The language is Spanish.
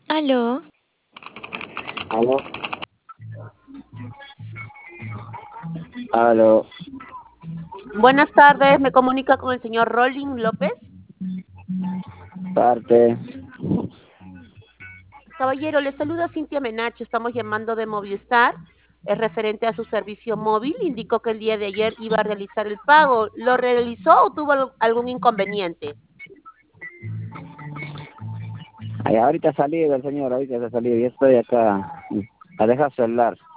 Aló, Aló, aló, Buenas tardes, me comunica con el señor Rolling López. parte. Caballero, le saluda Cintia Menacho, estamos llamando de Movistar. Es referente a su servicio móvil. Indicó que el día de ayer iba a realizar el pago. ¿Lo realizó o tuvo algún inconveniente? Ay, ahorita ha salido el señor, ahorita ha salido. Yo estoy acá. A dejar celular.